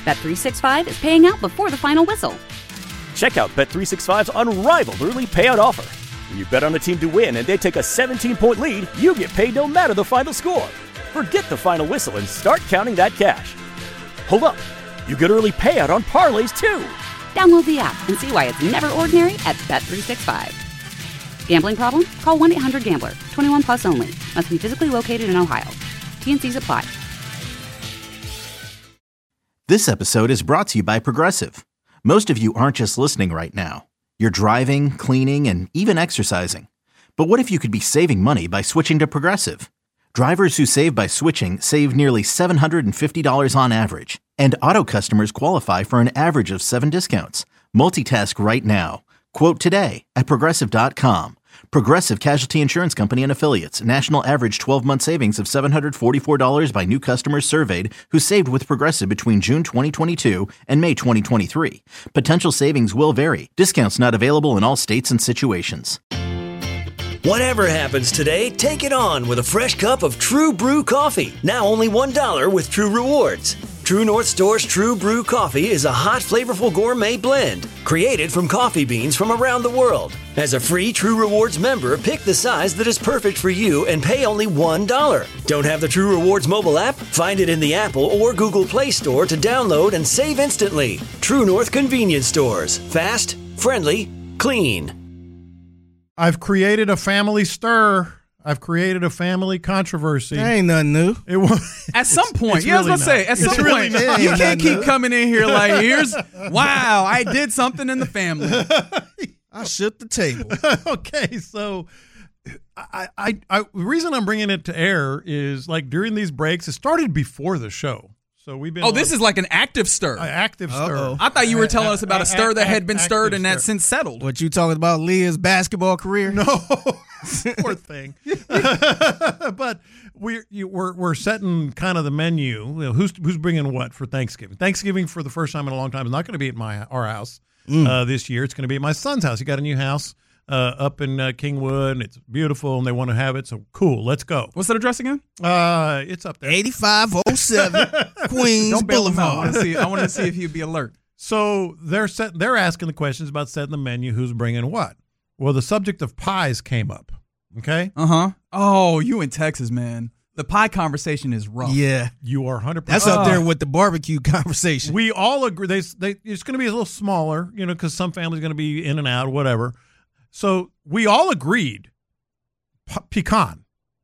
Bet365 is paying out before the final whistle. Check out Bet365's unrivaled early payout offer. When you bet on a team to win and they take a 17-point lead, you get paid no matter the final score. Forget the final whistle and start counting that cash. Hold up. You get early payout on parlays, too. Download the app and see why it's never ordinary at Bet365. Gambling problem? Call 1-800-GAMBLER. 21 plus only. Must be physically located in Ohio. T&Cs apply. This episode is brought to you by Progressive. Most of you aren't just listening right now. You're driving, cleaning, and even exercising. But what if you could be saving money by switching to Progressive? Drivers who save by switching save nearly $750 on average. And auto customers qualify for an average of 7 discounts. Multitask right now. Quote today at Progressive.com. Progressive Casualty Insurance Company and Affiliates. National average 12-month savings of $744 by new customers surveyed who saved with Progressive between June 2022 and May 2023. Potential savings will vary. Discounts not available in all states and situations. Whatever happens today, take it on with a fresh cup of True Brew coffee. Now only $1 with True Rewards. True North Store's True Brew coffee is a hot, flavorful gourmet blend created from coffee beans from around the world. As a free True Rewards member, pick the size that is perfect for you and pay only $1. Don't have the True Rewards mobile app? Find it in the Apple or Google Play Store to download and save instantly. True North Convenience Stores. Fast, friendly, clean. I've created a family stir. I've created a family controversy. That ain't nothing new. It was at some point. It's Yeah, really I was gonna say, at some point, really you can't keep coming in here like, wow, I did something in the family. I shook the table. Okay, so the reason I'm bringing it to air is like during these breaks, it started before the show. So we've been. Oh, this is like an active stir. Active stir. I thought you were telling us about a stir that had been stirred and that's since settled. What you talking about, Leah's basketball career? No, poor thing. But we're setting kind of the menu. You know, who's bringing what for Thanksgiving? Thanksgiving for the first time in a long time is not going to be at our house this year. It's going to be at my son's house. He got a new house up in Kingwood, and it's beautiful, and they want to have it. So cool, let's go. What's that address again? It's up there, 8507 Queens Don't bail him out. Boulevard. I want to see if he'd be alert. So they're asking the questions about setting the menu, who's bringing what. Well, the subject of pies came up. Okay. Oh, you in Texas, man. The pie conversation is rough. Yeah, you are 100%. That's up there with the barbecue conversation. We all agree. It's going to be a little smaller, because some families are going to be in and out, whatever. So we all agreed. Pecan.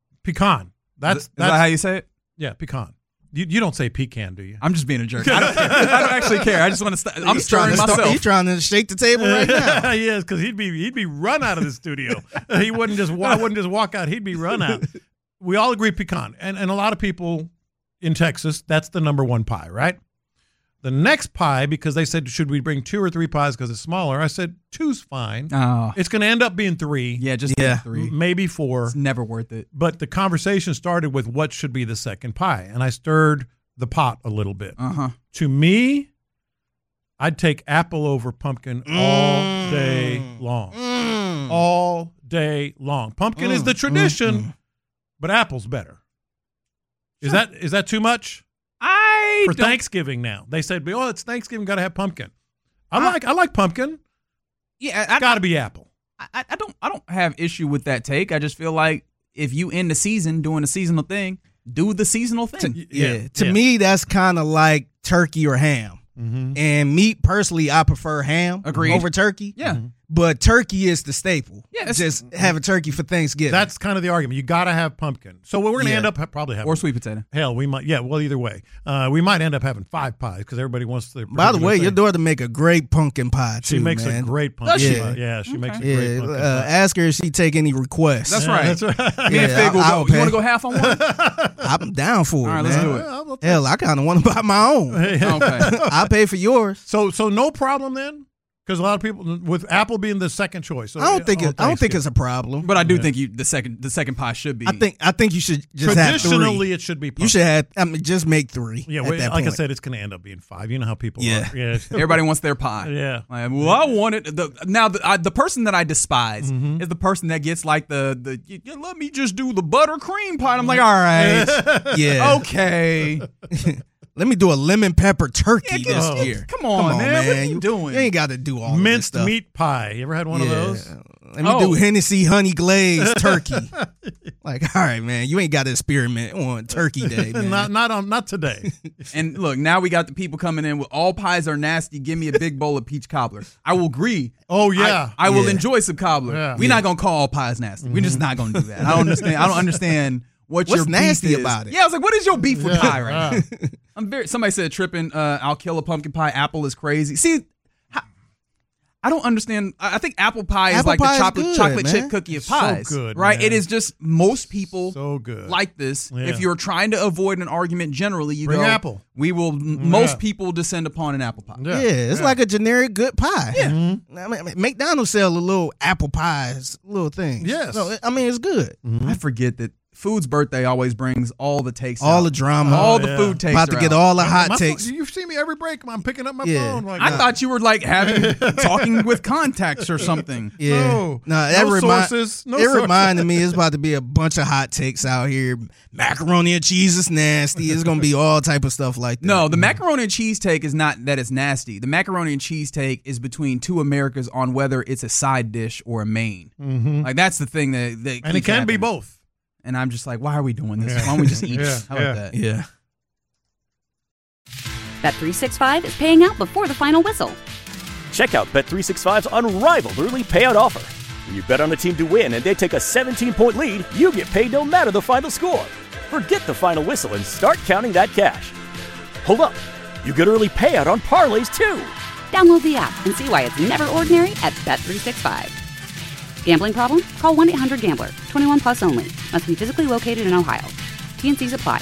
That's that how you say it? Yeah, pecan. You don't say pecan, do you? I'm just being a jerk. I don't care. I don't actually care. I just want to. I'm stirring myself. He's trying to shake the table right now. Yes, because he'd be run out of the studio. I wouldn't just walk out. He'd be run out. We all agree pecan, and a lot of people in Texas, that's the number one pie, right? The next pie, because they said, should we bring 2 or 3 pies because it's smaller? I said 2's fine. Oh. It's going to end up being 3. Yeah, just 3. Maybe 4. It's never worth it. But the conversation started with what should be the second pie, and I stirred the pot a little bit. To me, I'd take apple over pumpkin all day long. All day long. Pumpkin is the tradition, but apple's better. Is that too much? For Thanksgiving now. They said, oh, it's Thanksgiving, got to have pumpkin. I like pumpkin. Yeah, it's got to be apple. I don't have issue with that take. I just feel like if you end the season doing a seasonal thing, do the seasonal thing. To me, that's kind of like turkey or ham. And me personally, I prefer ham over turkey. Yeah. But turkey is the staple. Yeah, just have a turkey for Thanksgiving. That's kind of the argument. You got to have pumpkin. So we're going to end up probably having. Or sweet potato. Hell, we might. Yeah, well, either way. We might end up having 5 pies because everybody wants their. By the way, your daughter make a great pumpkin pie, too, She makes man. a great pumpkin pie. Yeah, she makes a great pumpkin pie. Ask her if she take any requests. That's right. That's right. Me and Fig will go. You want to go half on one? I'm down for it, All right, man. let's do it. Hell, I kind of want to buy my own. Okay. I'll pay for yours. So no problem then? Because a lot of people, with apple being the second choice. So I don't think it's a problem. But I do think the second pie should be. I think you should just have 3. Traditionally, it should be pumpkin. You should have. just make 3. Yeah, at that like I point. said, it's going to end up being 5. You know how people are. Yeah. Everybody wants their pie. Yeah. Like, well, I want it. The person that I despise is the person that gets like the let me just do the buttercream pie. And I'm like, all right, Yeah. okay. Let me do a lemon pepper turkey this year. Come on, man. What are you doing? You ain't got to do all of this Minced stuff. meat pie. You ever had one of those? Let me do Hennessy honey glazed turkey. Like, all right, man, you ain't got to experiment on Turkey Day, man. not today. And look, now we got the people coming in with all pies are nasty. Give me a big bowl of peach cobbler. I will agree. Oh yeah, I will enjoy some cobbler. Yeah. We're not gonna call all pies nasty. We're just not gonna do that. I don't understand what's your nasty beef is. about it. Yeah, I was like, what is your beef with pie right now? Somebody said tripping. I'll kill a pumpkin pie. Apple is crazy. See, I don't understand. I think apple pie is like the chocolate chip cookie of pies. So good, right? man. It is just most people so good. like this. Yeah. If you're trying to avoid an argument, generally you Bring go apple. We will. Most people descend upon an apple pie. Yeah, it's like a generic good pie. Yeah. Mm-hmm. I mean, McDonald's sell a little apple pies, little things. Yes. So, I mean, it's good. I forget that Food's birthday always brings all the takes, all out. the drama, all the food takes. About to get all the hot takes. You see me every break. I'm picking up my phone. Like, I thought you were like talking with contacts or something. Yeah, no sources. No it sources. reminded me it's about to be a bunch of hot takes out here. Macaroni and cheese is nasty. It's gonna be all type of stuff like that. No, the macaroni and cheese take is not that it's nasty. The macaroni and cheese take is between two Americas on whether it's a side dish or a main. Mm-hmm. Like that's the thing that and it can be both. And I'm just like, why are we doing this? Why don't we just eat? How about that? Yeah. Bet365 is paying out before the final whistle. Check out Bet365's unrivaled early payout offer. When you bet on a team to win and they take a 17-point lead, you get paid no matter the final score. Forget the final whistle and start counting that cash. Hold up. You get early payout on parlays too. Download the app and see why it's never ordinary at Bet365. Gambling problem? Call 1-800-GAMBLER. 21 plus only. Must be physically located in Ohio. T&Cs apply.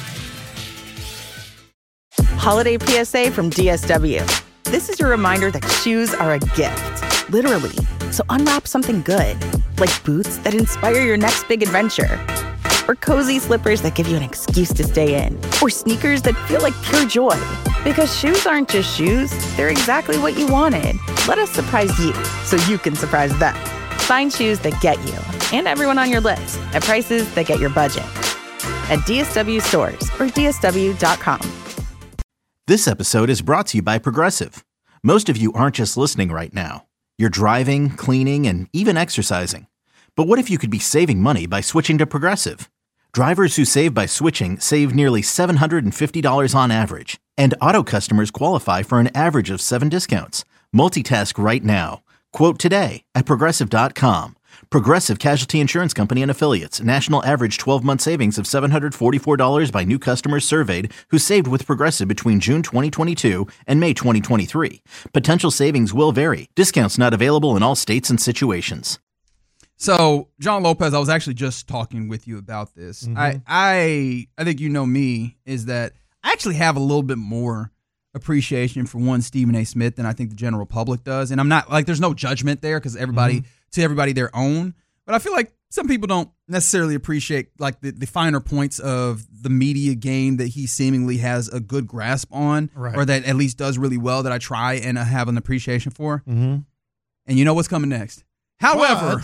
Holiday PSA from DSW. This is your reminder that shoes are a gift, literally. So unwrap something good, like boots that inspire your next big adventure, or cozy slippers that give you an excuse to stay in, or sneakers that feel like pure joy. Because shoes aren't just shoes, they're exactly what you wanted. Let us surprise you so you can surprise them. Find shoes that get you and everyone on your list at prices that get your budget. At DSW stores or DSW.com. This episode is brought to you by Progressive. Most of you aren't just listening right now. You're driving, cleaning, and even exercising. But what if you could be saving money by switching to Progressive? Drivers who save by switching save nearly $750 on average. And auto customers qualify for an average of 7 discounts. Multitask right now. Quote today at Progressive.com. Progressive Casualty Insurance Company and Affiliates. National average 12-month savings of $744 by new customers surveyed who saved with Progressive between June 2022 and May 2023. Potential savings will vary. Discounts not available in all states and situations. So, John Lopez, I was actually just talking with you about this. Mm-hmm. I think you know me, is that I actually have a little bit more appreciation for one Stephen A. Smith than I think the general public does. And I'm not like, there's no judgment there because to everybody their own. But I feel like some people don't necessarily appreciate like the finer points of the media game that he seemingly has a good grasp on, or that at least does really well, that I try and have an appreciation for. Mm-hmm. And you know what's coming next. However,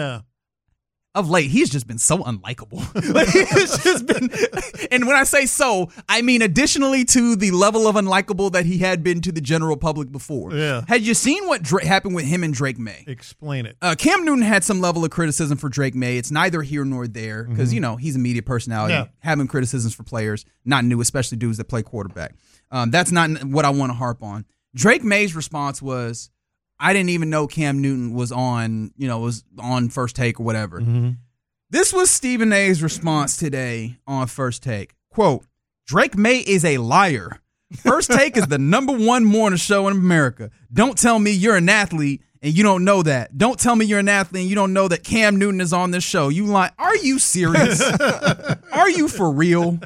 of late, he's just been so unlikable. Like, he's just been, and when I say so, I mean additionally to the level of unlikable that he had been to the general public before. Yeah. Had you seen what happened with him and Drake May? Explain it. Cam Newton had some level of criticism for Drake May. It's neither here nor there because, you know, he's a media personality. Yeah. Having criticisms for players, not new, especially dudes that play quarterback. That's not what I want to harp on. Drake May's response was, I didn't even know Cam Newton was on First Take or whatever. Mm-hmm. This was Stephen A's response today on First Take. Quote, Drake May is a liar. First Take is the #1 morning show in America. Don't tell me you're an athlete and you don't know that. Don't tell me you're an athlete and you don't know that Cam Newton is on this show. You lie. Are you serious? Are you for real?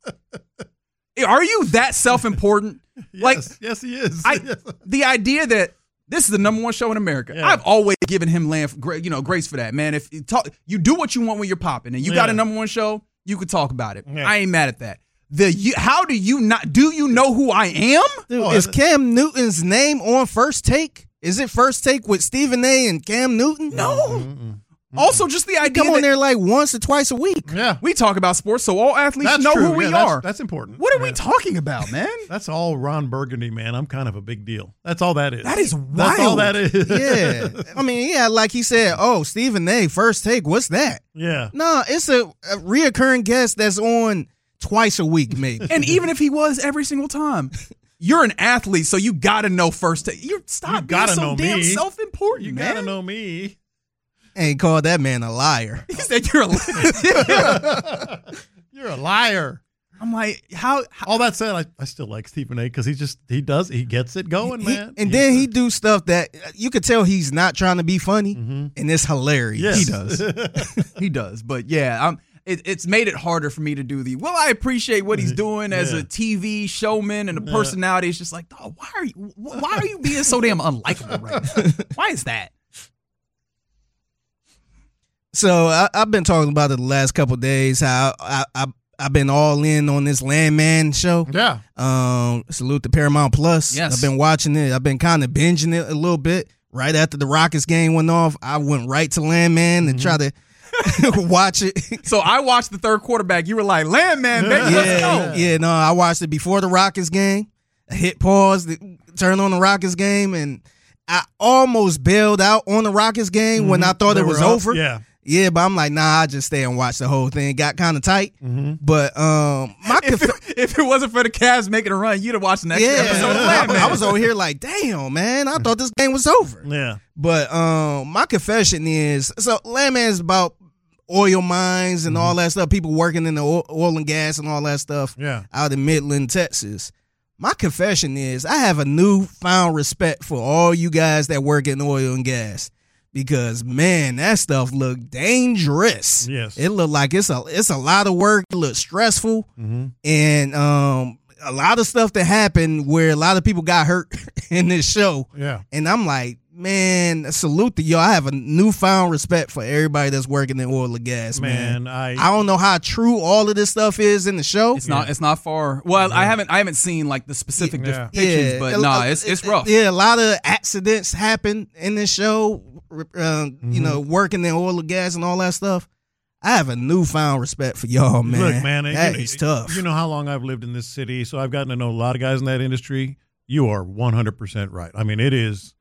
Are you that self-important? Yes, he is. The idea that this is the #1 show in America. Yeah. I've always given him grace for that, man. If you do what you want when you're popping, and you got a #1 show, you could talk about it. Yeah. I ain't mad at that. How do you not? Do you know who I am? Dude, is Cam Newton's name on First Take? Is it First Take with Stephen A. and Cam Newton? No. Also, just the idea come on there like once or twice a week. Yeah. we talk about sports, so all athletes That's know true. who we Yeah, are. That's important. What are we talking about, man? That's all Ron Burgundy, man. I'm kind of a big deal. That's all that is. That is wild. That's all that is. Yeah. I mean, yeah, like he said, oh, Stephen A, First Take, what's that? Yeah. No, it's a reoccurring guest that's on twice a week, maybe. And even if he was every single time, you're an athlete, so you got to know First Take. You stop being gotta so know damn me. self-important, You man. got to know me. Ain't called that man a liar. He said you're a You're a liar. I'm like, how All that said, I still like Stephen A because he gets it going, man. And then he do stuff that you could tell he's not trying to be funny, and it's hilarious. Yes. He does. He does. But yeah, it's made it harder for me to do I appreciate what he's doing as a TV showman and a personality. It's just like, oh, why are you being so damn unlikable right now? Why is that? So I've been talking about it the last couple of days, how I've been all in on this Landman show. Yeah. Salute to Paramount Plus. Yes. I've been watching it. I've been kind of binging it a little bit. Right after the Rockets game went off, I went right to Landman and try to watch it. So I watched the third quarterback. You were like, Landman, baby, let's go. Yeah, no, I watched it before the Rockets game. I hit pause, turn on the Rockets game, and I almost bailed out on the Rockets game when I thought They it was were up. over. Yeah. Yeah, but I'm like, nah, I just stay and watch the whole thing. Got kind of tight. But If it wasn't for the Cavs making a run, you'd have watched the next episode of Landman. I was over here like, damn, man, I thought this game was over. Yeah. But my confession is, so Landman is about oil mines and all that stuff, people working in the oil and gas and all that stuff out in Midland, Texas. My confession is I have a newfound respect for all you guys that work in oil and gas. Because man, that stuff looked dangerous. Yes, it looked like it's a lot of work. It looked stressful, and a lot of stuff that happened where a lot of people got hurt in this show. Yeah, and I'm like, man, salute to y'all. I have a newfound respect for everybody that's working in oil and gas. Man, I don't know how true all of this stuff is in the show. It's not far. Well, I haven't seen like the specific depictions, but no, it's rough. Yeah, a lot of accidents happen in this show. You know, working in oil and gas and all that stuff. I have a newfound respect for y'all, man. Look, man, that is tough. You know how long I've lived in this city, so I've gotten to know a lot of guys in that industry. You are 100% right. I mean, it is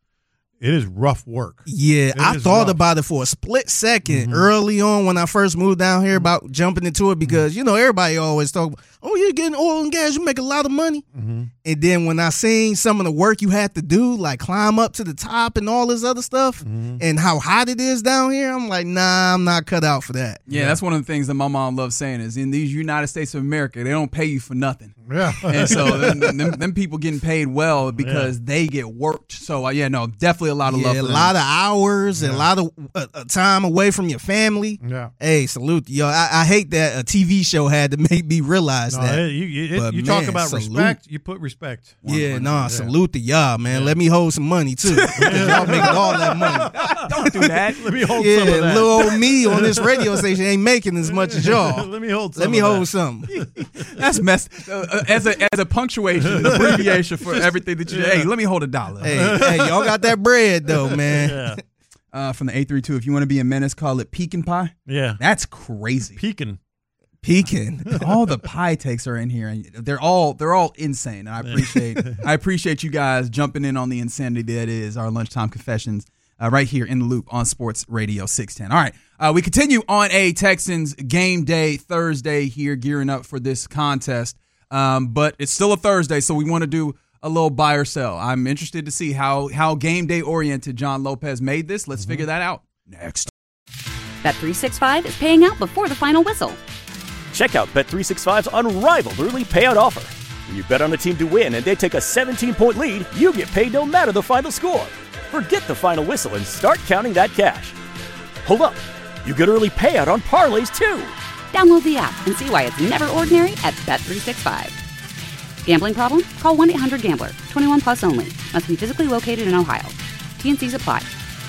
rough work. Yeah, I thought about it for a split second early on when I first moved down here about jumping into it because, you know, everybody always talk about, oh, you're getting oil and gas, you make a lot of money. And then when I seen some of the work you had to do, like climb up to the top and all this other stuff and how hot it is down here, I'm like, nah, I'm not cut out for that. Yeah, that's one of the things that my mom loves saying is in these United States of America, they don't pay you for nothing. Yeah. And so them people getting paid well because they get worked. So, definitely a lot of love for a them. lot of hours and a lot of time away from your family. Yeah. Hey, salute y'all. I hate that a TV show had to make me realize that. You talk about respect, you put respect. Yeah, salute to y'all, man. Let me hold some money, too. Y'all making all that money. Don't do that. Let me hold some of that. Little old me on this radio station ain't making as much as y'all. Let me hold some. Let me hold some. That's messed. As a punctuation, an abbreviation for everything that you. Hey, let me hold $1. Hey, y'all got that bread though, man. Yeah. From the 832, if you want to be a menace, call it pecan pie. Yeah, that's crazy. Pecan. All the pie takes are in here, and they're all insane. And I appreciate you guys jumping in on the insanity that is our lunchtime confessions. Right here in the Loop on Sports Radio 610. All right, we continue on a Texans game day Thursday here, gearing up for this contest. But it's still a Thursday, so we want to do a little buy or sell. I'm interested to see how game day oriented John Lopez made this. Let's figure that out next. Bet365 is paying out before the final whistle. Check out Bet365's unrivaled early payout offer. When you bet on a team to win and they take a 17-point lead, you get paid no matter the final score. Forget the final whistle and start counting that cash. Hold up. You get early payout on parlays, too. Download the app and see why it's never ordinary at Bet365. Gambling problem? Call 1-800-GAMBLER. 21 plus only. Must be physically located in Ohio. T&Cs apply.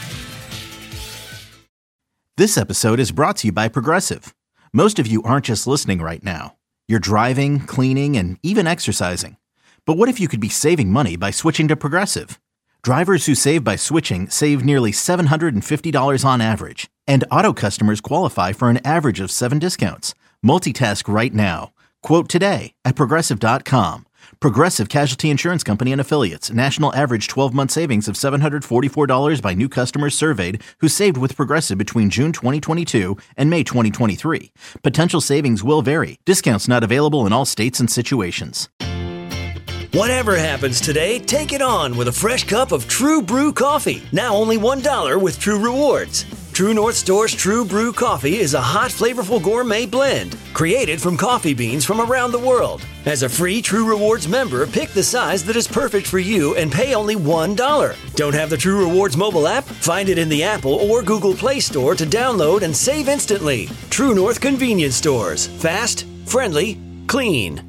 This episode is brought to you by Progressive. Most of you aren't just listening right now. You're driving, cleaning, and even exercising. But what if you could be saving money by switching to Progressive? Drivers who save by switching save nearly $750 on average. And auto customers qualify for an average of 7 discounts. Multitask right now. Quote today at Progressive.com. Progressive Casualty Insurance Company and Affiliates. National average 12-month savings of $744 by new customers surveyed who saved with Progressive between June 2022 and May 2023. Potential savings will vary. Discounts not available in all states and situations. Whatever happens today, take it on with a fresh cup of True Brew coffee. Now only $1 with True Rewards. True North Store's True Brew coffee is a hot, flavorful gourmet blend created from coffee beans from around the world. As a free True Rewards member, pick the size that is perfect for you and pay only $1. Don't have the True Rewards mobile app? Find it in the Apple or Google Play Store to download and save instantly. True North Convenience Stores. Fast, friendly, clean.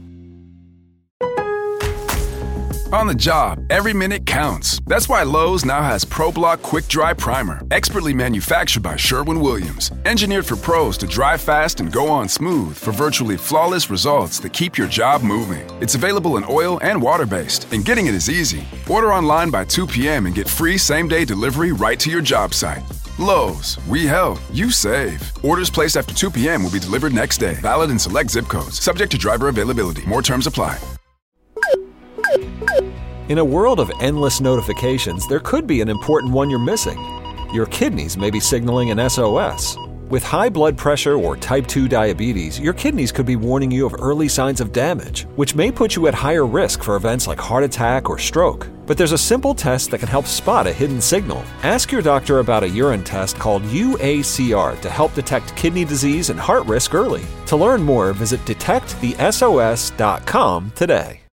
On the job, every minute counts. That's why Lowe's now has ProBlock Quick Dry Primer, expertly manufactured by Sherwin-Williams. Engineered for pros to dry fast and go on smooth for virtually flawless results that keep your job moving. It's available in oil and water-based, and getting it is easy. Order online by 2 p.m. and get free same-day delivery right to your job site. Lowe's, we help, you save. Orders placed after 2 p.m. will be delivered next day. Valid in select zip codes. Subject to driver availability. More terms apply. In a world of endless notifications, there could be an important one you're missing. Your kidneys may be signaling an SOS. With high blood pressure or type 2 diabetes, your kidneys could be warning you of early signs of damage, which may put you at higher risk for events like heart attack or stroke. But there's a simple test that can help spot a hidden signal. Ask your doctor about a urine test called UACR to help detect kidney disease and heart risk early. To learn more, visit detectthesos.com today.